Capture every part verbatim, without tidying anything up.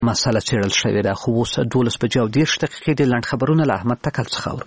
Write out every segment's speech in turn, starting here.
مسله څېړل شوې ده. خو اوس دولس بجې او دېرش دقیقې د لنډ خبرونه له احمد تکل څخه اورو.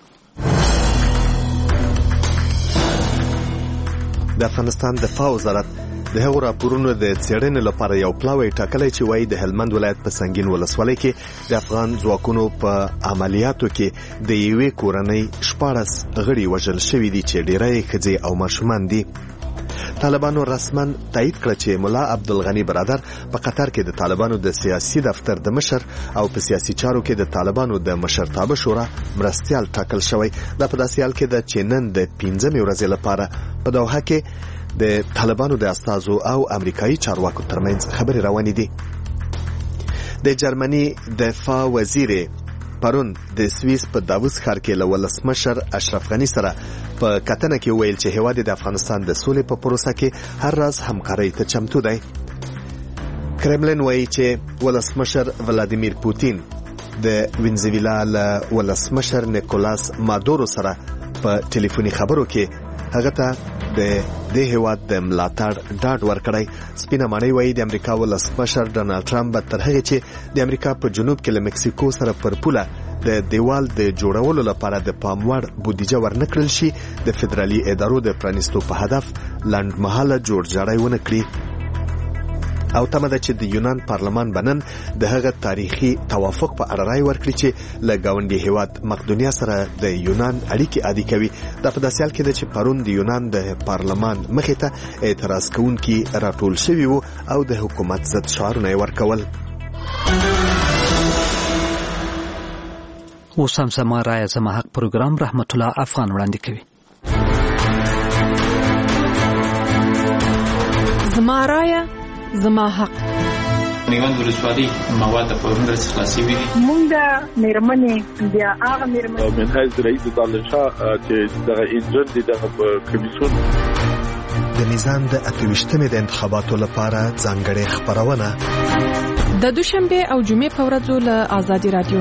د افغانستان دفاع وزارت د هغو راپورونو د څېړنې لپاره یو پلاوی ټاکلی چې وایي د هلمند ولایت په سنګین ولسوالۍ کې د افغان ځواکونو په عملیاتو کې د یوې کورنۍ شپاړس غړي وژل شوي دي چې ډېری یې ښځې او ماشومان دي. طالبانو رسما تایید کړه چې ملا عبدالغني برادر په قطر کې د طالبانو د سیاسي دفتر د مشر او په سیاسي چارو کې د طالبانو د مشرتابه شورا مرستیال ټاکل شوی. دا په داسې حال کې ده چې نن د پنځمې ورځې لپاره په دوحه کې د طالبانو د استازو او امریکایي چارواکو ترمنځ خبرې روانې دي. د جرمني دفاع وزیر پرون د سویس په داووس ښار کې له ولسمشر اشرف غني سره په کتنه کې ویل چې هیواد د افغانستان د سولې په پروسه کې هر راز همکارۍ ته چمتو دی. کرملین وایي چې ولسمشر ولادیمیر پوتین د وینزویلا له ولسمشر نیکولاس مادورو سره په ټلیفوني خبرو کې هغه ته د دې هیواد د ملاتړ ډاډ ورکړی. سپینه ماڼۍ وایي د امریکا ولسمشر ډانلډ ټرمپ به تر هغې چې د امریکا په جنوب کې له مکسیکو سره پر پوله د دیوال د جوړولو لپاره د پام وړ بودیجه ورنکړل شي د فدرالي ادارو د پرانیستو په هدف لنډمهاله جوړجاړی ونه کړي. او تمه ده چې د یونان پارلمان بنن د هغه تاریخي توافق په اړه رای ورکړي چې له ګاونډي هیواد مقدونیا سره د یونان اړیکې عادي کوي. دا په داسې حال کې ده چې پرون د یونان د پارلمان مخې ته اعتراض کوونکي راټول شوي وو او د حکومت ضد شعارونه یې ورکول. اوس هم زما رایه زما حق پروګرام رحمت الله افغان وړاندې کوي. زما رایه زما حق. میوند ولسوالۍ مواد په ورنډر خلاصي وي. مونږ د میرمنې بیا هغه میرمنې منهاج رئیس طالب شاه چې دغه ایجنټ دی دغه کمیسیون د میزان د اتویشتمې د انتخاباتو لپاره ځانګړې خبرونه د دوشنبه او جمعې په ورځو له آزادي رادیو.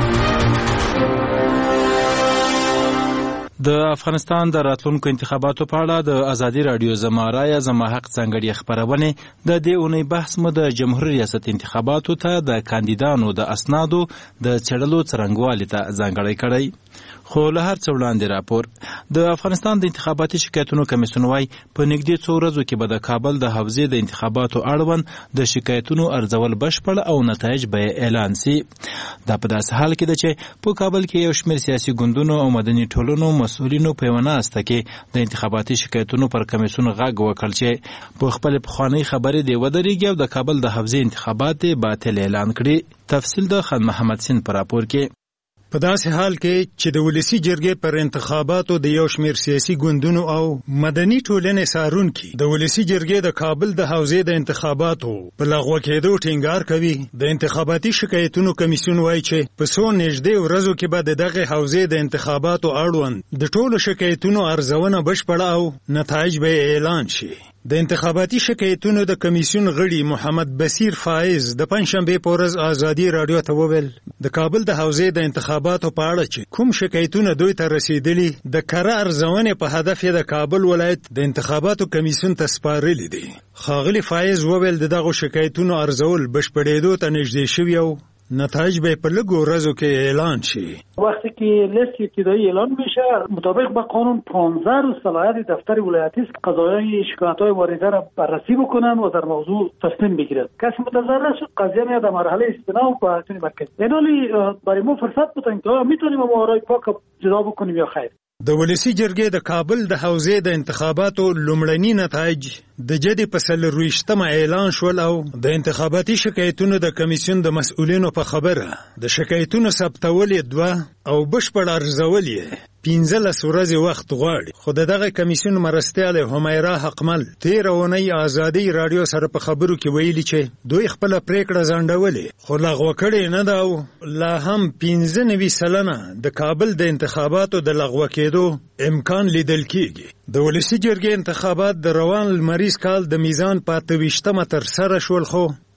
د افغانستان د راتلونکو انتخاباتو په اړه د ازادي رادیو زما رایه زما حق څنګهړي خبرونه د دې اونۍ بحث مو د جمهوریت ریاست انتخاباتو ته د کاندیدانو د اسنادو د چړلو څرنګوالي ته ځانګړی کړی. خو له هر څه وړاندې راپور د افغانستان د انتخاباتي شکایتونو کمیسیون وايي په نږدې څو ورځو کې به د کابل د حوزې د انتخاباتو اړوند د شکایتونو ارزول بشپړ او نتایج به اعلان سي. دا په داسې حال کې ده چې په کابل کې یو شمېر سیاسي ګوندونو او مدني ټولنو مسؤلینو په یوه ناسته کې د انتخاباتي شکایتونو پر کمیسیون غږ وکړ چې په خپل پخوانۍ خبرې دې ودرېږي او د کابل د حوزې انتخابات باطل اعلان کړي. تفصیل د خان محمد سین پر راپور کې. په داسې حال کې چې د ولسی جرګې پر انتخاباتو د یو شمېر سیاسي ګوندونو او مدني ټولنې څارونکي د ولسی جرګې د کابل د حوزې د انتخاباتو په لغوه کېدو ټینګار کوي، د انتخاباتي شکایتونو کمیسیون وایي چې په څو نږدې ورځو کې به د دغه حوزې د انتخاباتو اړوند د ټولو شکایتونو ارزونه بشپړه او نتایج به اعلان شي. د انتخاباتي شکایتونو د کمیسیون غړي محمد بصیر فایز د پنځشنبه په ورځ آزادي رادیو ته وویل د کابل د حوزې د انتخاباتو په اړه چې کوم شکایتونه دوی ته رسیدلي د کره ارزونې په هدف یې د کابل ولایت د انتخاباتو کمیسیون ته سپارلي دي. ښاغلي فایز وویل د دغو شکایتونو ارزول بشپړېدو ته نږدې شوي او نتایج به په لږو ورځو کې اعلان شي. وقتی که لیست ابتدایی اعلان میشه مطابق با قانون پانزده روز صلاحیت دفتر ولایتی است قضایای شکایت‌های وارده را بررسی بکنن و در موضوع تصمیم بگیرد. کسی متضرر شد قضیه میاد در مرحله استئناف و پایتون مرکز. اینالی برای ما فرصت بودن که میتونیم ما آرای پاک جدا بکنیم یا خیر. د ولسی جرګې د کابل د حوزې د انتخاباتو لومړني نتایج د جدي په څلرویشتمه اعلان شول او د انتخاباتي شکایتونو د کمیسیون د مسؤلینو په خبره د شکایتونو ثبتول دوه او بشپړ ارزول یې پنځلس ورځې وخت غواړي. خو د دغه کمیسیون مرستیاله همیرا حقمل تېره اونۍ آزادي رادیو سره په خبرو کې ویلي چې دوی خپله پریکړه ځنډولې خو لغوه کړې نه ده او لا هم پنځه نوي سلنه د کابل د انتخاباتو د لغوه کېدو امکان لیدل کېږي. د ولسی جرګې انتخابات د روان لمریز کال د میزان په اته ویشتمه ترسره شول خو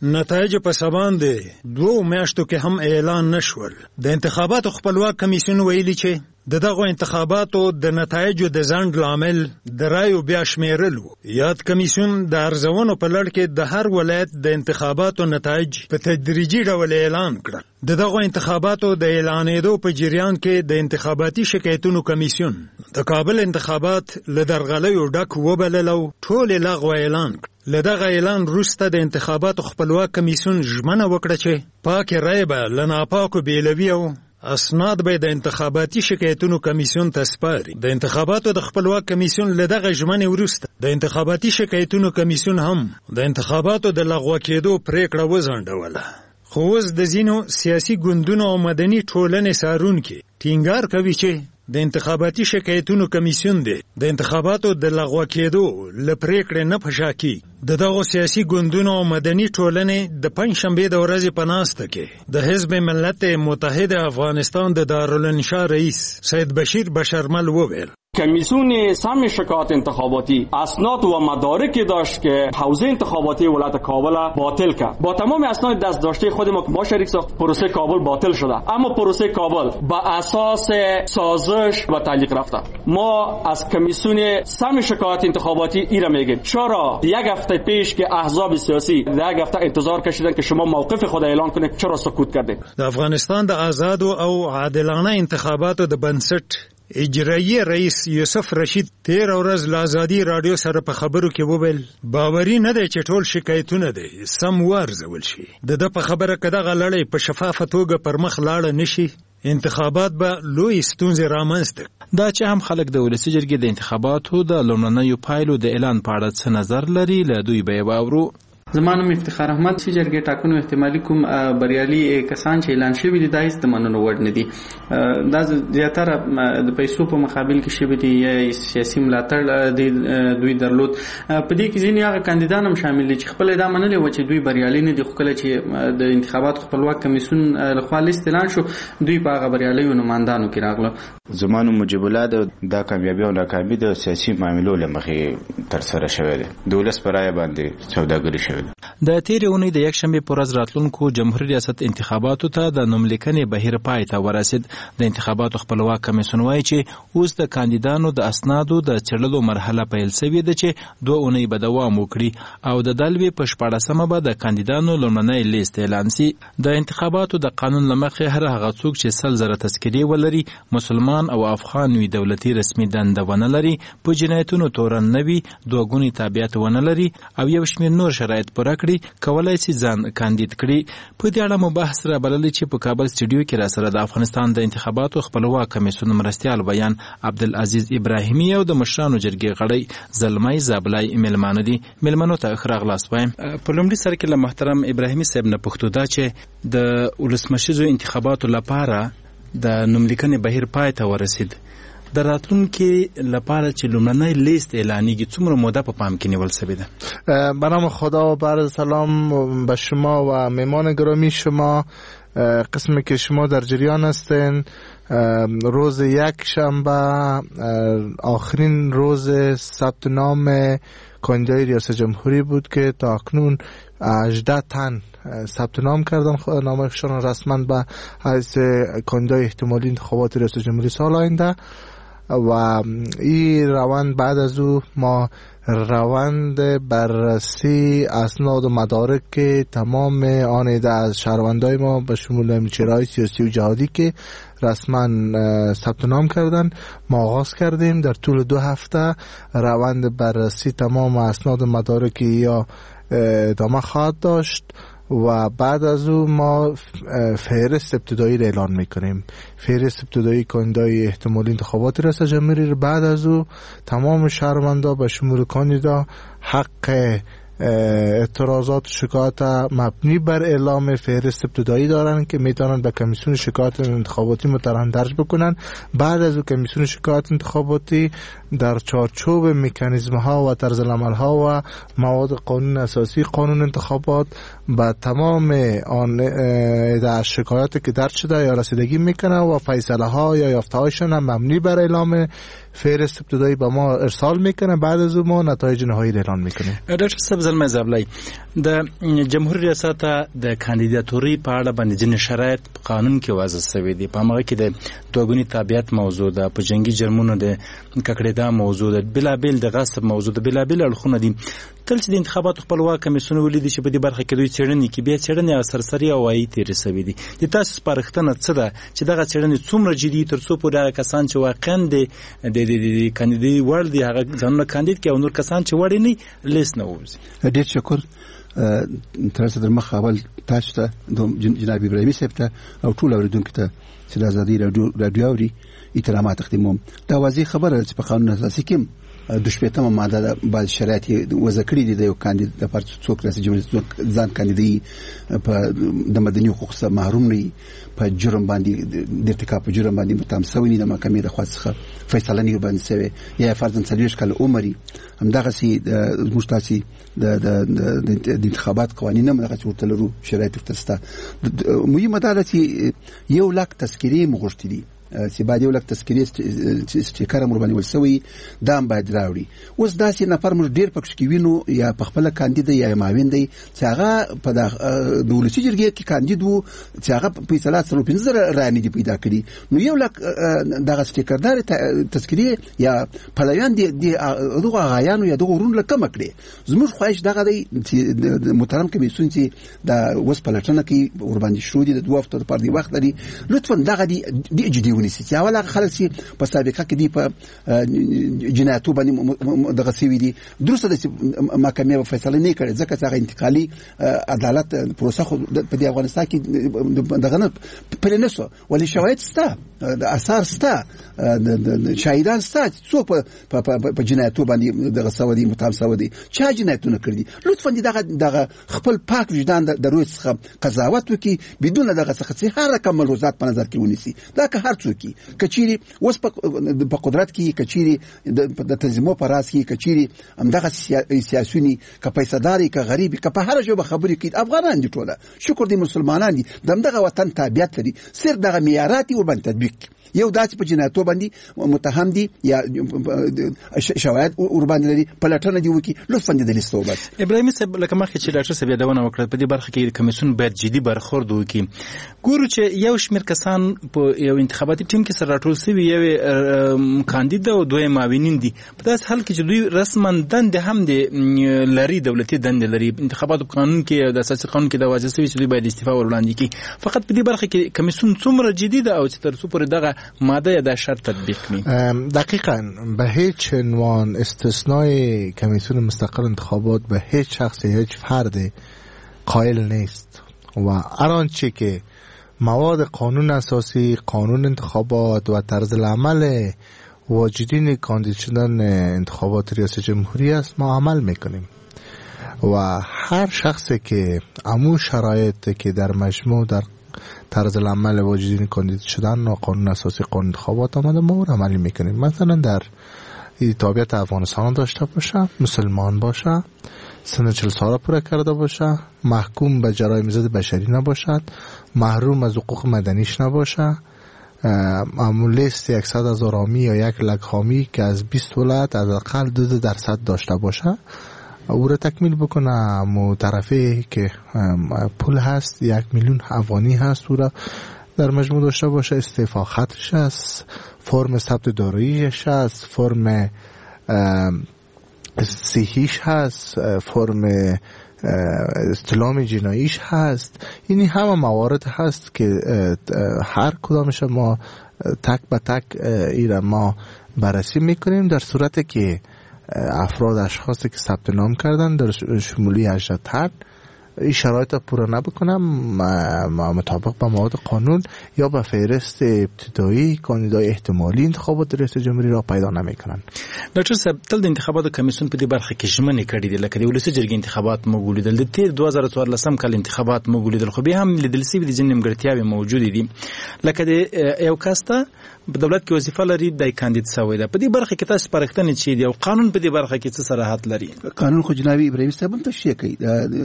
نتایج په سبان دي دوه میاشتو کې هم اعلان نشول. د انتخاباتو خپلواک کمیسیون ویلي چې د دغه انتخاباتو د نتایجو د ځنډ لامل د رایو بیا شمیرل و. یاد کمیسیون د ارزونو په لړ کې د هر ولایت د انتخاباتو نتایج په تدریجي ډول اعلان کړل. د دغه انتخاباتو د اعلانېدو په جریان کې د انتخاباتي شکایتونو کمیسیون د کابل انتخابات له درغلیو ډک وبلل او ټول لغوه اعلان کړ. له دغه اعلان وروسته د انتخاباتو خپلواک کمیسیون ژمنه وکړه چې پاکې رایې به له ناپاکو بیلوي او اسناد به د انتخاباتي شکایتونو کمیسیون ته سپاري. د انتخاباتو د خپلواک کمیسیون له دغه ژمنې وروسته د انتخاباتي شکایتونو کمیسیون هم د انتخاباتو د لغوه کېدو پریکړه وځنډوله. خو اوس د ځینو سیاسي ګوندونو او مدني ټولنې څارونکي ټینګار کوي چې د انتخاباتي شکایتونو کمیسیون دی د انتخاباتو د لغوه کېدو له پریکړې نه په شا کیږي. د دغو سیاسي ګوندونو او مدني ټولنې د پنجشنبې د ورځې په ناسته کې د حزب ملت متحد افغانستان د دارالانشا رئیس سید بشیر بشرمل وویل کمیسیون سم شکایت انتخاباتی اسناد و مدارکی داشت که حوزه انتخاباتی ولایت کابل باطل کرد. با تمام اسناد دست داشته خود ما که ما شریک ساخت پروسه کابل باطل شده، اما پروسه کابل با اساس سازش و تعلیق رفته. ما از کمیسیون سم شکایت انتخاباتی ایرا میگیم چرا یک هفته پیش که احزاب سیاسی یک هفته انتظار کشیدن که شما موقف خود اعلان کنید چرا سکوت کردید؟ د افغانستان د آزاد او عادلانه انتخاباتو د بنسټ اجرایی رئیس یوسف رشید تیر ورځ له ازادي رادیو سره په خبرو کې وویل باوري نه دی چې ټول شکایتونه دي سم وارزول شي. د د په خبره کې دغه لړۍ په شفافه توګه پر مخ لاړه نشي انتخابات به لوی ستونزې رامنځته. دا چې هم خلک د ولسي جرګې د انتخاباتو د لومړنیو پایلو د اعلان په اړه څه نظر لري له دوی به یې واورو. زما نوم افتخار احمد چې جرګې ټاکنو احتمالي کوم بریالي کسان چې اعلان شوي دي دا هیڅ د منلو وړ نه دي. دا زیاتره د پیسو په مقابل کې شوي دي یا سیاسي ملاتړ دوی درلود. په دې کې ځینې هغه کاندیدان هم شامل دي چې خپل دا منلې و چې دوی بریالي نه دي، خو کله چې د انتخاباتو خپلواک کمیسیون لخوا لیست اعلان شو دوی په هغه بریالیو نمایندانو کې راغله. زما نوم مجیب الله دا کامیابي او ناکامي د سیاسي معاملو له مخې ترسره شوې ده. د ولس پر رایه باندې سوداګري شوې. د تیرې اونۍ د یک شنبې په ورځ راتلونکو جمهوریت ریاست انتخاباتو ته د نوملیکنې بهیر پای ته ورسید. د انتخاباتو خپلواک کمیسیون وایي چې اوس د کاندیدانو د اسنادو د څېړلو مرحله پیل شوې ده چې دوه اونۍ به دوام وکړي او د دلوي په شپاړسمه به د کاندیدانو لومړنی لیست اعلان شي. د انتخاباتو د قانون له مخې هر هغه څوک چې سل زره تذکرې ولري، مسلمان او افغان وي، دولتي رسمي دنده ونه لري، په جنایتونو تورن نه وي، دوه ګونی تابعیت ونه لري او یو شمېر نور شرایط پوره کړي کولای شي ځان کاندید کړي. په دې اړه مو بحث را بللی چې په کابل سټوډیو کې را سره د افغانستان د انتخاباتو خپلواک کمیسیون مرستیال بیان عبدالعزیز ابراهیمي او د مشرانو جرګې غړی زلمۍ زابلای میلمانه دي. میلمنو ته ښه راغلاست وایم. په لومړي سر کې له محترم ابراهیمي صاحب نه پوښتو دا چې د ولسمشریزو انتخاباتو لپاره د نوملیکنې بهیر پای ته ورسید. د راتلونکي لپاره چې لومړنی لیست اعلانیږي څومره موده په پام کې نیول شوې ده؟ به نام خدا و بر سلام به شما و مهمان گرامی شما. قسمی که شما در جریان هستین روز یک شنبه آخرین روز ثبت نام کاندیدای ریاست جمهوری بود که تا اکنون هجده تن ثبت نام کردن نامشون رسما به حیث کاندیدای احتمالی انتخابات ریاست جمهوری سال آینده و این روند بعد از او ما روند بررسی اسناد و مدارک که تمام آن از شهروندای ما به شمول چهره‌های سیاسی و جهادی که رسما ثبت نام کردن ما آغاز کردیم. در طول دو هفته روند بررسی تمام اسناد و مدارک یا ادامه خواهد داشت و بعد از او ما فهرست ابتدایی را اعلان میکنیم. فهرست ابتدایی کاندیدای احتمالی انتخابات ریاست جمهوری را بعد از او تمام شهروندان به شمول کاندیدا حق اعتراضات شکایت مبنی بر اعلام فهرست ابتدایی دارن که میتونن به کمیسیون شکایت انتخاباتی متهم درج بکنن. بعد از او کمیسیون شکایت انتخاباتی در چارچوب مکانیزم ها و طرز العمل ها و مواد قانون اساسی قانون انتخابات با تمام آن در شکایاتی که درج شده یا رسیدگی میکنه و فیصله ها یا یافته هایشان مبنی بر اعلام فهرست ابتدایی به ما ارسال میکنه، بعد از اون ما نتایج نهایی اعلان میکنیم. ډاکټر صاحب زلمه زابلای د جمهوریت ریاست د کاندیداتوري په اړه باندې ځینې شرایط قانون کې وضع شوی دي، په هغه کې د دوګونی تابعیت موضوع ده، په جنگي جرمونو د ککړېدا موضوع ده، بلابل د غصب موضوع ده، بلابل اړخونه دي. کله چې د انتخاباتو خپلواک کمیسیون ولیدي چې په دې برخه کې دوی څېړنې کې بیا څېړنې او سرسري او وایي تېرې شوي دي، د تاسو سپارښتنه څه ده چې دغه څېړنې څومره جدي تر څو پورې هغه کسان چې واقعا د د کاندیدي وړ دي هغه ځانونه کاندید کړي او نور کسان چې وړ نه لیست نه ووځي؟ ډېر شکر. تر څو در مخ اول تاسو ته جناب ابراهیمي صاحب ته او ټول اوریدونکو ته چې د ازادي رادیو اوري احترامات تقدیموم. دا واضح خبره چې په قانون اساسي کې د شپږمه ماده بعض شرایط وضع کړي دي د یو کاندید لپاره څوک رئیس جمهور ځان کاندیدي په د مدني حقوقو څخه محروم نه په جرم باندې د ارتکاب په جرم باندې متهم شوی د محکمې د خوا څخه فیصله نه باندې شوی یا فرضاً څلوېښت کاله عمر همدغسې زموږ تاسې د انتخابات قوانین هم دغسې ورته لرو شرایط ورته شته. مهمه دا ده چې یو لاک تذکرې مو غوښتي دي چې باید یو لک تذکرې سټیکر هم ورباندې ولسوي دا هم باید راوړي. اوس داسې نفر موږ ډېر پکښې کې وینو یا په خپله کاندید دی یا معاون دی چې هغه په د ولسي جرګې کې کاندید و چې هغه فیصله څلور پنځه زره رایې نه دي پیدا کړي. نو یو لک دغه سټیکردارې تذکرې یا پلویان دي دغو اغایانو یا دغو وروڼو له کمه کړي. زموږ خواهش دغه دی چې د محترم کمیسیون چې دا اوس پلټنه کوي ورباندې شروع دي د دوه هفتو دپاره دې وخت لري، لطفا دغه دې جدي ونیسي چې اول هغه خلک چې په سابقه کې دي په جنایتو باندې دغه سوي دي درسته ده چې محکمې به فیصله نه کړي ځکه چې هغه انتقالي عدالت پروسه خو په دې افغانستان کې دغه نه پلې نه شو، ولې شواهد شته، اثار شته، شاهدان شته څوک په جنایتو باندې دغه سوي دي متهم سوي دي چا جنایتونه کړي دي. لطفا دغه دغه خپل پاک وجدان د روی څخه قضاوت وکړي بدون دغه څخه چې هر رقم ملحوظات په نظر کې ونیسي. دا که هر څوک کچيري اوس په قدرت کې کچيري د تنظیمو په راس کې کچيري همدغه سیاسيونی که پیساداري که غریبي که په هر ژبه خبرې کوي افغانان دي ټوله شکر دي مسلمانان دي دغه وطن تابعیت لري صرف دغه معیارات ور باندې تطبیق یو داسې په جنایتو باندې متهم دي یا شواهد ور باندې لري پلټنه دی وکي لطفا د لیست وبس. ابراهیم صاحب لکه مخکې چې ډاکټر صاحب یادونه وکړه په دې برخه کې کمیسیون باید جدي برخورد وکړي. ګورو چې یو شمېر کسان په یو انتخاباتي ټیم کې سره راټول شوي یو کاندید او دوی معاونین دي په داسې حال کې چې دوی رسما دندې هم د لري دولتي دندې لري انتخاباتو قانون کې د اساسي قانون کې د واضح شوي چې دوی باید استعفا ور وړاندې کړي. فقط په دې برخه کې کمیسیون څومره جدي ده او چې تر څو پورې دغه ماده یا شرط تطبیق می؟ دقیقاً به هیچ عنوان استثنای کمیسیون مستقل انتخابات به هیچ شخص هیچ فرد قائل نیست و هر آنچه که مواد قانون اساسی قانون انتخابات و طرز العمل واجدین کاندید شدن انتخابات ریاست جمهوری است ما عمل میکنیم و هر شخصی که امو شرایط که در مجموع در طرز العمل واجدین کاندید شدن و قانون اساسی قانون انتخابات آمده ما رو عملی میکنیم. مثلا در تابعیت افغانستان داشته باشه، مسلمان باشه، سن چهل ساله پوره کرده باشه، محکوم به جرایم ضد بشری نباشد، محروم از حقوق مدنیش نباشه، معمول لیست یکصد از آرامی یا یک لگهامی که از بیست ولایت از اقل دو درصد داشته باشه او را تکمیل بکنه. مو طرفی که پول هست یک میلیون افغانی هست او را در مجموع داشته باشه، استعفا خطش هست، فرم ثبت داراییش هست، فرم صحیح هست، فرم استلام جناییش هست. اینی همه موارد هست که هر کدامش ما تک به تک ایره ما بررسی میکنیم در صورتی که افراد اشخاصی که ثبت نام کردن در شمولی هجده تن این شرایط پورا نبکنم مطابق با مواد قانون یا به فهرست ابتدایی کاندیدای احتمالی انتخابات ریاست جمهوری را پیدا نمیکنن. ډاکټر صاحب تل د انتخاباتو کمیسیون په دې برخه کې ژمنې کړې دي لکه د ولسي جرګې انتخابات موږ ولیدل د تیر دوه زره څوارلسم کال انتخابات موږ ولیدل خو بیا هم لیدل شوي دي ځینې نیمګړتیاوې موجودې دي لکه د یو کس ته په دولت کې وظیفه لري د کاندید سوی ده. په دې برخه کې تاسو پرختنې چي دی او قانون په دې برخه کې څه صراحت لري؟ قانون خو جناب ابراهیم صاحب هم تشریح کوي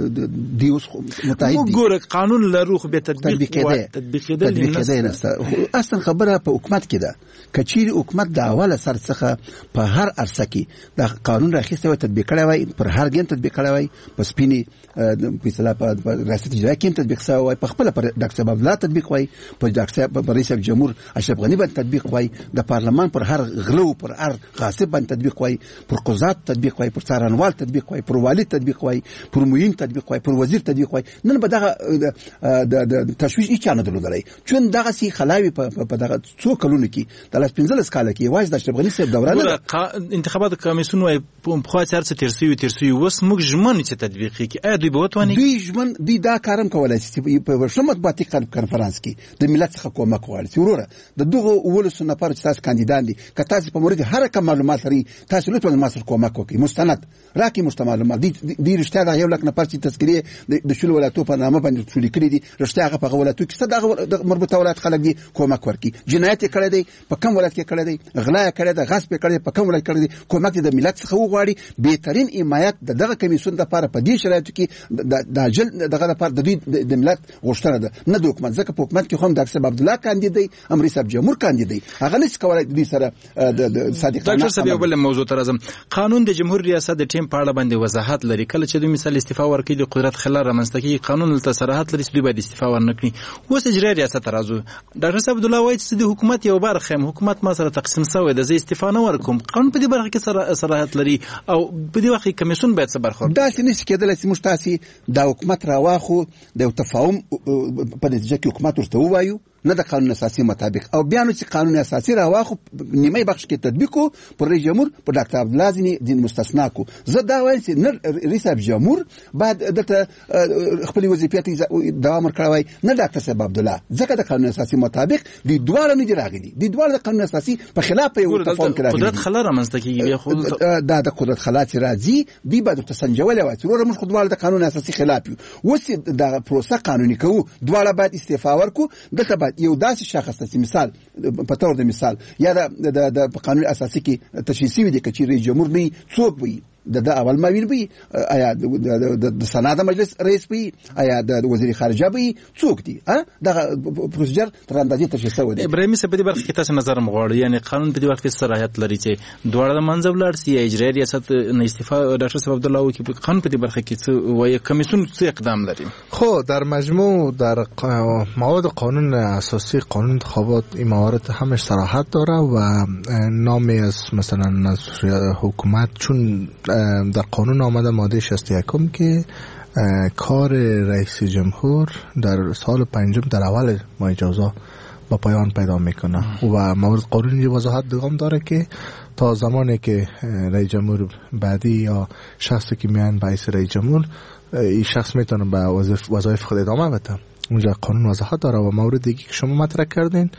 دی اوس متعهد دي. وګوره قانون لرو خو به تطبیق کېده تطبیق کېدل نه اصلا خبره په حکومت کې ده. کچېری حکومت د اوله سر څخه په هر عرصه کې د قانون راخیسته وي تطبیق کړی وای، پر هر ګیم تطبیق کړی وای، په سپینی فیصله په ریاست اجرایه کې تطبیق شوی وای، په خپل پر ډاکټر صاحب عبدالله تطبیق وای، په ډاکټر صاحب رئیس جمهور اشرف غنی باندې تطبیق وای، د پارلمان پر هر غلو پر هر غاصب باندې تطبیق وای، پر قضات تطبیق وای، پر څارنوال تطبیق وای، پر والی تطبیق وای، پر معین تطبیق وای، پر وزیر تطبیق وای. نن به دغه د تشویش هیڅ نه درلودلای چون دغه سي خلاوي په دغه څو کلونو کې د لاس پنځلس کال کې واځ د اشرف غنی صاحب دورانه انتخابات کمیسیون وای په خوا چارڅ ترسي ترسي وس موږ ژمن چې تطبیق کې اې دوی به وتونی دوی ژمن دوی دا کارم کولای چې په شمت باندې کانفرنس کې د ملت څخه کومک غواړي چې وروره د دغه ولس نفر چې تاسو کاندیدان دي که تاسو په مورد هر کوم معلومات لري تاسو لطفا ما سره کومک وکړئ مستند راکې مستند معلومات دي د رښتیا د یو لک نفر چې تذکریه د شول ولایتو په نامه باندې شول کړی دي رښتیا هغه په ولایتو کې څه د مربوطه ولایت خلک دي کومک ورکړي جنایت کړی دی په کوم ولایت کې کړی دی غلا کړی دی غصب کړی په کوم ولایت کړی دی کومک د ملت څخه وغواړي بهترین حمایت د دغه کمیسیون د لپاره په دې شرایطو کې د جل دغه لپاره د دوی د ملت غوښتنه ده نه د حکومت ځکه په حکومت کې هم ډاکټر صاحب عبدالله کاندید دی امر صاحب جمهور کاندید دی هغه نس کولای دوی سره د صادقانه ډاکټر صاحب یو بل موضوع تر ازم قانون د جمهور ریاست د ټیم په اړه باندې وضاحت لري کله چې دوی مثال استعفا ورکړي د قدرت خلل رامنځته کوي قانون ته صراحت لري چې دوی باید استعفا ورنکړي اوس اجرا ریاست راځو ډاکټر صاحب عبدالله وایي چې د حکومت یو برخه حکومت ما سره تقسیم شوی د زی استعفا نه ورکوم قانون په دې برخه کې صراحت لري او په دې وخت کې کمیسیون باید څه برخورد دا چې نشي کېدل چې موږ تاسو د حکومت راواخو د تفاهم په نتیجه کې حکومت ورته وایو نه د قانون اساسي مطابق او بیا نو چې قانون اساسي راواخو نیمه بخش کې تطبیق کو پر رئیس جمهور پر ډاکټر عبدالله ځینې دین مستثنا کو زه دا وایم چې نه رئیس جمهور بعد دته خپل وظیفې ته دوام ورکړی نه ډاکټر صاحب عبدالله ځکه د قانون اساسي مطابق د دوه نه دي راغلي د دوه د قانون اساسي په خلاف یو تفاهم کړی قدرت خلا رامنځته کیږي خو دا د قدرت خلا چې راځي دی بعد تسنجول وای چې ورته موږ خدوال د قانون اساسي خلاف یو وس د پروسه قانوني کوو دوه بعد استعفا ورکو دته بعد یو داسې شخص ته مثال په تور د مثال یا د د قانون اساسي کې تشخیصي وي چې رئیس جمهور نه څوک وي د د اول معاون وي آیا د سناد مجلس رئیس وي آیا د وزیر خارجه وي څوک دي ها د پروسیجر تر اندازې تشخیص وي. ابراهیم صاحب په دې برخه کې تاسو نظر مغواړئ یعنی قانون په دې وخت کې صلاحیت لري چې دواړه د منځ ولاړ سي یا اجرا ریاست نه استعفا ډاکټر صاحب عبدالله وکي په قانون په دې برخه کې څه وایي کمیسیون څه اقدام لري؟ خو در مجموع در مواد قانون اساسی قانون انتخابات این موارد همش صراحت داره و نامی از مثلا از حکومت چون در قانون آمده ماده شصت و یک که کار رئیس جمهور در سال پنجم در اول ماه اجازه با پایان پیدا میکنه و موارد قانونی وضاحت دیگه داره که تا زمانی که رئیس جمهور بعدی یا شخصی که میان باعث رئیس جمهور این شخص میتونه به وظایف خود ادامه بده. اونجا قانون وضاحت داره و مورد دیگه که شما مطرح کردین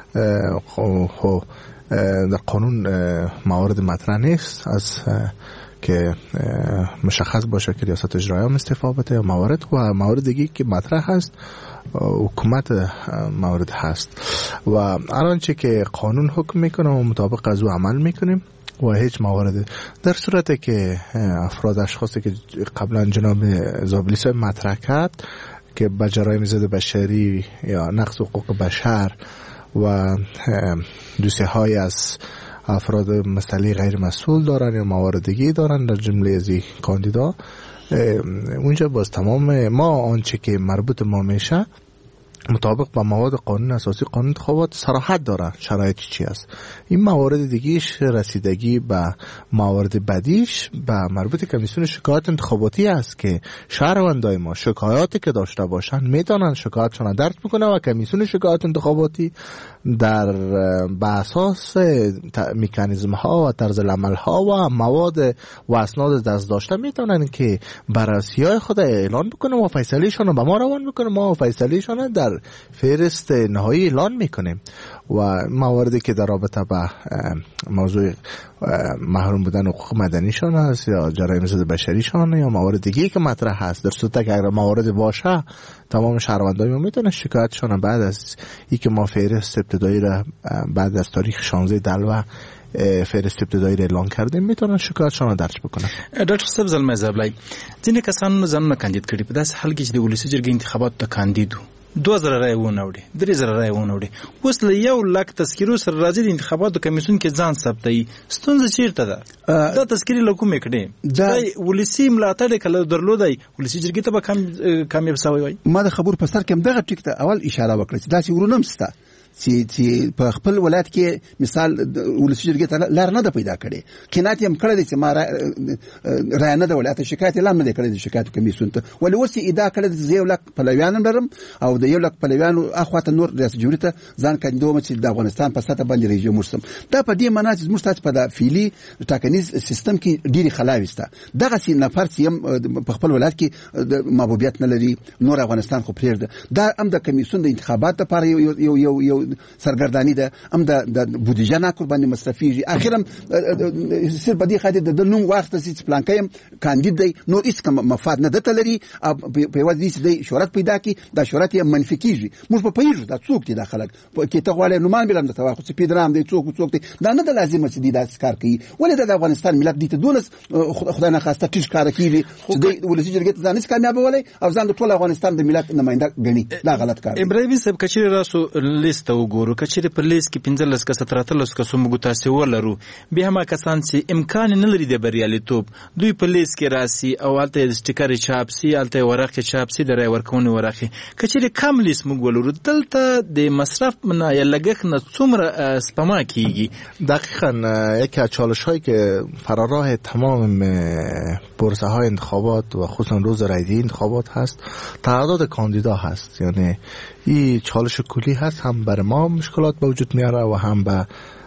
خب در قانون موارد مطرح نیست از که مشخص باشه که ریاست اجرایی هم استعفا بده یا موارد و موارد دیگه که مطرح هست حکومت موارد هست و الان چه که قانون حکم میکنه و مطابق از او عمل میکنیم و هیچ موارد در صورتی که افراد اشخاصی که قبلا جناب زابلی صاحب مطرح کرد که به جرایم ضد بشری یا نقض حقوق بشر و دوسیه های از افراد مسئله غیر مسئول دارن یا مواردگی دارن در جمله از این کاندیدا اونجا باز تمام ما آنچه که مربوط ما میشه مطابق با مواد قانون اساسی قانون انتخابات صراحت داره شرایطی چی است. این موارد دیگیش رسیدگی به موارد بعدیش به مربوط کمیسیون شکایات انتخاباتی است که شهروندای ما شکایاتی که داشته باشن میتونن شکایتشون درج بکنه و کمیسیون شکایات انتخاباتی در به اساس مکانیزم ها و طرز العمل ها و مواد و اسناد دست داشته میتونن که بررسی خود اعلان بکنه و فیصلهشون رو به ما روان بکنه ما فیصلهشون در فهرست نهایی اعلان میکنیم و مواردی که در رابطه با موضوع محروم بودن حقوق مدنیشان است یا جرایم ضد بشریشان یا موارد دیگه که مطرح هست، در صورت که اگر موارد باشه تمام شهروندان ما میتونن شکایتشان بعد از اینکه ما فهرست ابتدایی را بعد از تاریخ شانزده دلو فهرست ابتدایی را اعلان کردیم میتونن شکایتشان درج بکنن. ډاکټر صاحب زلمه زبلای ځینې کسانو ځانونه کاندید کړي په داسې حال کې چې د ولسي جرګې انتخاباتو ته کاندید وو، دوه زره رای ونه وړي، درې زره رای ونه وړي، اوس له یو لک تذکیرو سره راځي د انتخاباتو کمیسیون کې ځان ثبتوي. ستونزه چیرته ده؟ دا تذکیرې له کومې کړې؟ دا ولسي ملاتړ کله درلودی ولسي جرګې ته به کامیاب شوی وای. ما د خبرو په سر کې هم دغه ټیک ته اول اشاره وکړه چې داسې ورونم سته چې چې په خپل ولایت کې مثال ولسي جرګې ته لار نه ده پیدا کړې، قناعت هم کړی دی چې ما رایه نه ده ولایت شکایت یې لا نه دی کړی د شکایتو کمیسیون ته، ولې اوس یې ادعا کړې ده چې زه یو لک پلویان هم لرم او د یو لک پلویانو اخواته نور ریاست جمهوري ته ځان کاندید وم چې د افغانستان په سطحه باندې رئیس جمهور شم. دا په دې معنا چې زموږ تاسو په فعلي ټاکنیز سیستم کې ډېرې خلاوې شته. دغسې نفر چې هم په خپل ولایت کې د محبوبیت نه لري، نور افغانستان خو پرېږده، دا هم د کمیسیون د انتخاباتو لپاره یو یو یو یو سرګردانی ده، هم د بودیجه نه قرباني مصرفیږي. اخر هم صرف په دې خاطر د نوم واخته چې پلانکی هم کاندید دی، نور هېڅ کوم مفاد نه دته لري، په یوازې دې چې دی شهرت پیدا کړي، دا شهرت یې منفي کېږي. موږ په پوهېږو دا څوک دي دا خلک، کې ته غواړې نومان بېل هم درته واخلو چې پیدرام دی څوک څوک دی، دا نه ده لازمه چې دی داسې کار کوي. ولې دا د افغانستان ملت دې ته دولس خدای ناخواسته ټیټ ښکاره کېږي چې دی ولسي جرګې ته ځان نشي کامیابولی او ځان د ټول افغانستان د ملت نماینده ګڼي. دا غلط کار دی. ابراهیمي صاحب که چېرې راسو لیست ته وګورو، که چېرې په لیست کې پنځلس کسه تر اتلس کسو موږ تاسې ولرو، بیا هم کسان چې امکان نه لري د بریالیتوب دوی په لیست کې راسي او هلته یې سټیکر یې چاپ سي، هلته یې ورق یې چاپ سي، د رایې ورکونې ورق یې. که چېرې کم لیست موږ ولرو، دلته د مصرف نه یا لګښت نه څومره سپما کیږي؟ دقیقا یکی از چالش‌هایی که فراراه تمام پروسه‌های انتخابات و خصوصا روز رایگیری انتخابات هست تعداد کاندیدا هست. یعنی این چالش کلی هست، هم بر ما مشکلات به وجود میاره و هم به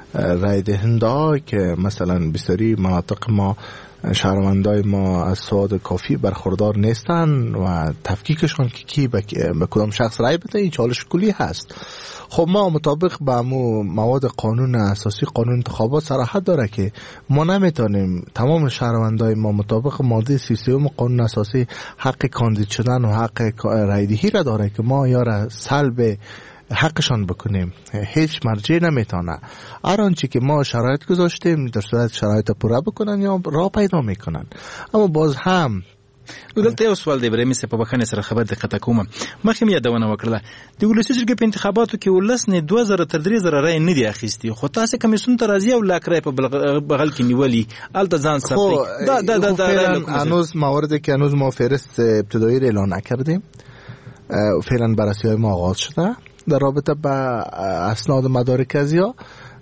رای دهنده که مثلا بسیاری مناطق ما شهروندای ما از سواد کافی برخوردار نیستن و تفکیکشان که کی به کدام شخص رای بده، این چالش کلی هست. خب ما مطابق با مو مواد قانون اساسی قانون انتخابات صراحت داره که ما نمیتونیم تمام شهروندای ما مطابق ماده سی و سه قانون اساسی حق کاندید شدن و حق رای دهی را داره که ما یا را سلب حقشان بکنیم. هیچ مرجع نمیتونه. هر آنچه که ما شرایط گذاشتیم در صورت شرایط پوره بکنن یا راه پیدا میکنن. اما باز هم دلته یو سوال دی ابراهیمي صاحب، په بخښنې سره خبر دقت کوم. مخکې مې یادونه وکړله د ولسي جرګې په انتخاباتو کې ولس نه دوه زره تر درې زره رای نه دي اخیستي، خو تاسې کمیسیون ته راځي او لاک رای په بغل کې نیولي، هلته ځان ثبتوي. دا دا دا هنوز مواردی که هنوز ما فهرست ابتدایی را اعلان نکردیم، فعلا بررسی‌های ما آغاز شده در رابطه با اسناد مدارک ازیا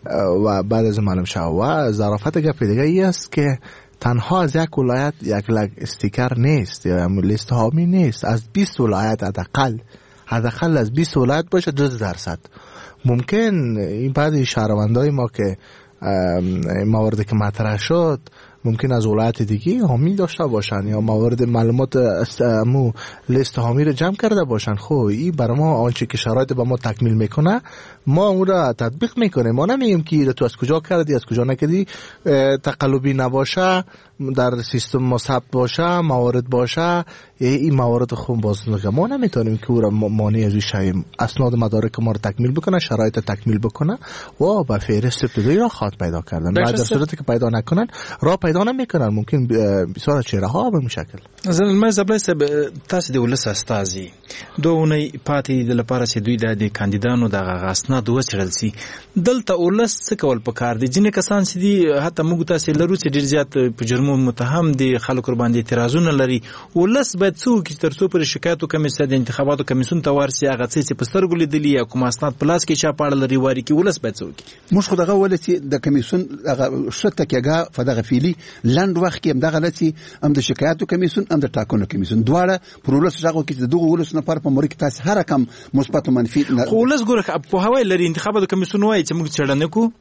و بعد از معلوم شد و ظرافت گپ دیگه ای است که تنها از یک ولایت یک لگ استیکر نیست یا لیست حامی نیست، از بیست ولایت حداقل حداقل از بیست ولایت باشه دو درصد. ممکن این بعضی شهروندای ما که مواردی که مطرح شد ممکن از ولایت دیگه حامی داشته باشن یا موارد معلومات استمو لیست حامی رو جمع کرده باشن. خب این برای ما آنچه که شرایط با ما تکمیل میکنه ما اون را تطبیق میکنیم. ما نمیگیم که تو از کجا کردی از کجا نکردی، تقلبی نباشه، در سیستم ما ثبت باشه، موارد باشه، این موارد خوب باز نگه. ما نمیتونیم که او را مانع از شیم. اسناد مدارک ما رو تکمیل بکنه، شرایط تکمیل بکنه و با فهرست ابتدایی را خواهد پیدا کردن. بعد در صورتی که پیدا نکنن راه پیدا نمیکنن، ممکن بسیار چهره ها به مشکل. زلمه زبلای صاحب، تاسو د ولس استازي دوه پاتې د لپاره چې دوی د کاندیدانو د اسناد وڅېړل سي، دلته ولس څه کول پکار دي؟ ځینې کسان چې دي حتی موږ تاسې لرو چې ډېر زیات په جرمو متهم دي، خلکو باندې اعتراضونه لري. ولس باید څه وکړي تر څو پورې شکایت وکړي د انتخاباتو کمیسیون ته ورسي، هغه څه چې په سترګو لیدلي یا کوم اسناد په لاس کې چا پاړه لري واري کې ولس باید څه وکړي؟ موږ خو دغه ولې چې د کمیسیون هغه ښه تکیهګاه په دغه فعلي لنډ وخت کې هم دغه لڅي هم د شکایاتو کمیسیون هم د ټاکنو کمیسیون دواړه پر ولس هغه کې د دغه ولس نه پر په موري کې تاسو هر رقم مثبت او منفي خو ولس ګوره په هوای لري انتخاباتو کمیسیون وایي چې موږ څېړنه کوو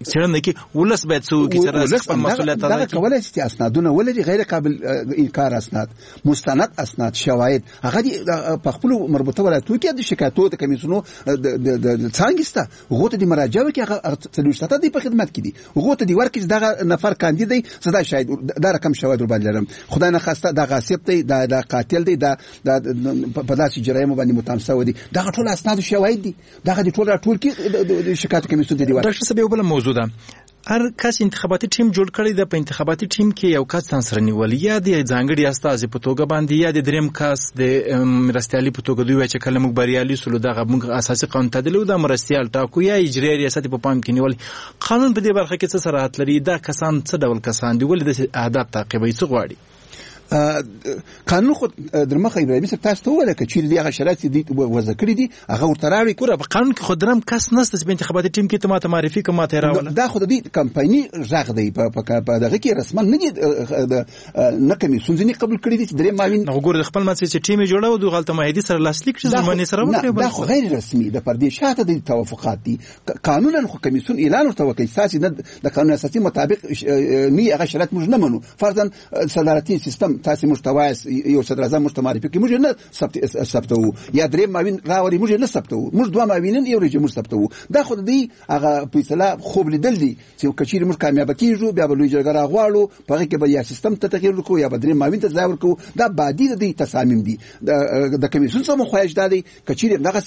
څېړنه کې ولس باید څه وکړي چې خپل مسؤلیت ادا کړي. کولای شي اسنادونه ولري غیر قابل انکار اسناد مستند اسناد شواهد هغه په خپل مربوطه ولایتونو کې د شکایتونو د کمیسیونو د څنګه ستا هغه ته د مراجعه کې هغه څلوشته د په خدمت کې دي هغه ته د ورکې دغه نفر کاندید دی زدا شاید دا رقم شواهد ور باندې لرم خدای نه خواسته د غاصب دی د قاتل دی د په داسې جرایم باندې متهمسو دي دغه ټول اسناد شواهد دي دغه د ټول ټول کې د شکایت کمیسیون دی ورکې. ډاکټر صاحب یو بل موضوع ده هر کس انتخاباتي ټیم جوړ کړی د په انتخاباتي ټیم کې یو کس ځان سره نیولي یا د ځانګړي استازي په توګه باندې یا د دریم کس د مرستیالي په توګه دوی چې کله موږ بریالي سولو دغه موږ اساسي قانون تعدیل د مرستیال ټاکو یا اجرایي ریاست په پام کې نیول قانون په دې برخه کې څه صراحت لري دا کسان څه ډول کسان دي ولې د اهداف تعقیبوي څه غواړي؟ قانون خو در مخه ابراهیمي صاحب تاسو ته وویل چې چیرې دغه شرایط دي وضع کړی دي هغه ورته راوړي ګوره په قانون کې خو درم کس نشته چې په انتخاباتي ټیم کې ته ماته معرفي کوم ماته راوړل دا خو د دې کمپایني ژغ دی په دغه کې رسما نه دي نه کمیسیون ځینې قبول کړی دي چې درې معاون نو ګوره خپل ماته چې ټیم جوړاو دوه غلطه معاهدي سره لاسلیک شي زمانه سره وکړي دا خو غیر رسمي د پردې شاته د توافقات دي قانونا خو کمیسیون اعلان ورته وکړي اساسي د قانون اساسي مطابق نه هغه شرایط موږ نه منو فرضاً صدارتي سیستم تاسو محتوا یو صدر اعظم مشتماري کې موږ نه ثبت ثبتو یا درې معاون راوړي موږ نه ثبتو موږ دوه معاونین یو رئیس جمهور ثبتو دا خو دې هغه فیصله خوب لیدل دي چې کچېری موږ کامیاب کیږو بیا به لوی جرګه راغواړو په هغه کې به یا سیستم ته تغیر وکړو یا به درې معاون ته ځای ورکړو دا بادي د تصامیم دي د کمیسیون سره خواهش دادي کچېری دغه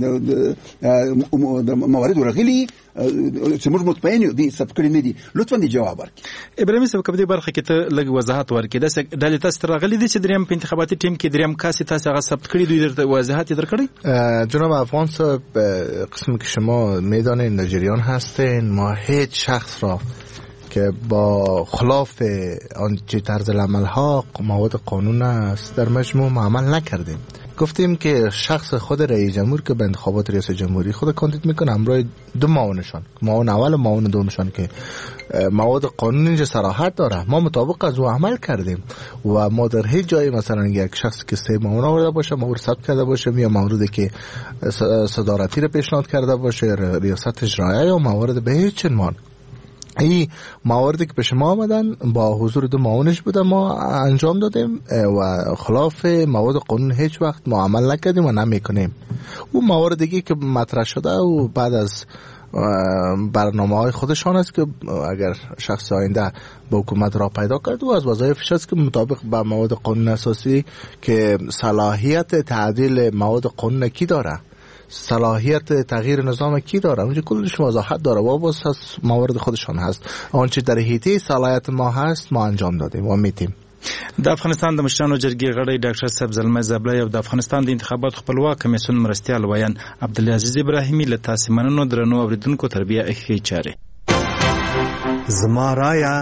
موارد ورغلي چې موږ مطمئن یو دي ثبت کړی نه دي لطفا دې جواب ورکړي. ابراهیمي صاحب کبدي برخه کې ته لږ وضاحت ورکړي دا د تاسو راغلي دي چې دریم په انتخاباتي ټیم کې دریم کاسي تاسو هغه ثبت کړی دوی درته وضاحت درکړي؟ جناب افغان صاحب قسمی که شما میدانید در جریان هستین ما هیچ شخص را که با خلاف آنچه طرز العمل ها مواد قانون است در مجموع عمل نکردیم. گفتیم که شخص خود رئیس جمهور که به انتخابات ریاست جمهوری خود کاندید میکنه همراه دو معاونشان معاون اول و معاون دومشان که مواد قانونی اینجا صراحت داره ما مطابق از او عمل کردیم و ما در هیچ جایی مثلا یک شخص که سه معاون آورده باشه مورد ثبت کرده باشه یا موردی که صدارتی رو پیشنهاد کرده باشه ریاست اجرایی یا موارد به هیچ عنوان این مواردی که به شما آمدن با حضور دو معاونش بوده ما انجام دادیم و خلاف مواد قانون هیچ وقت ما عمل نکردیم و نمیکنیم. اون مواردی که مطرح شده و بعد از برنامه های خودشان است که اگر شخص آینده با حکومت را پیدا کرد و از وظایفش است که مطابق با مواد قانون اساسی که صلاحیت تعدیل مواد قانون کی داره صلاحیت تغییر نظام کی داره اونجا کلش وضاحت داره و باز از موارد خودشان هست آنچه در حیطه صلاحیت ما هست ما انجام دادیم و میتیم. د افغانستان د مشرانو جرګې غړی ډاکټر صاحب زلمه زبلای او د افغانستان د انتخاباتو خپلواک کمیسیون مرستیال ویان عبدالعزیز ابراهیمی له تاسو مننو درنو اوریدونکو تربیه اخی چاره زما رایا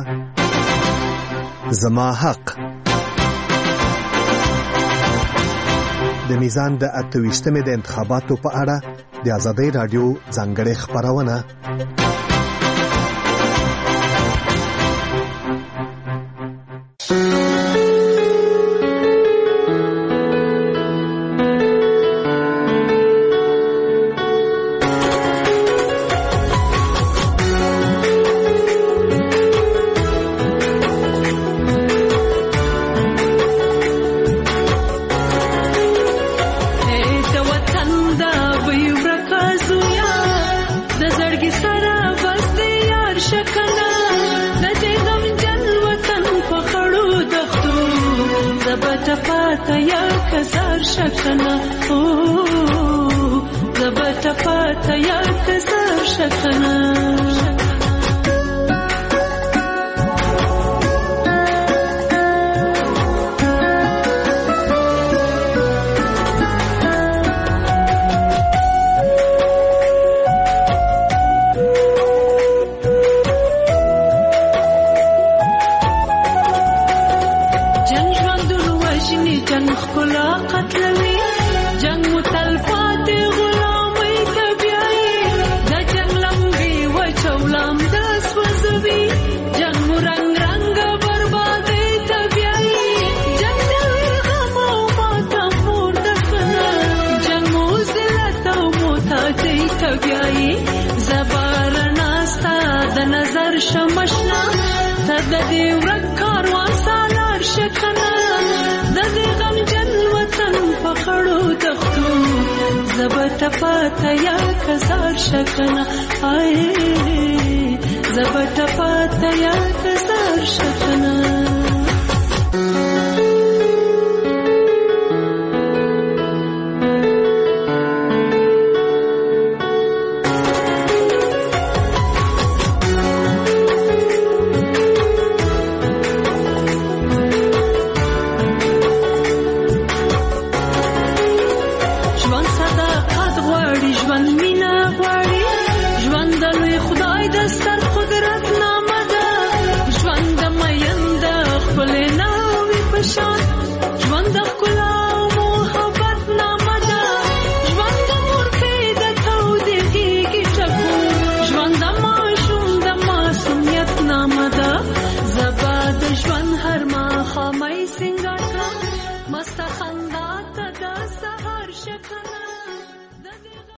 زما حق د میزان د اتويشتمې د انتخاباتو په اړه د آزادۍ رادیو ځانګړې خبرونه د دې ورک کاروان سالار شکنه د دې غمجن وطن په خړو دښتو زبت پاته یا کزار شکنه آی زبت پاته یا کزار شکنه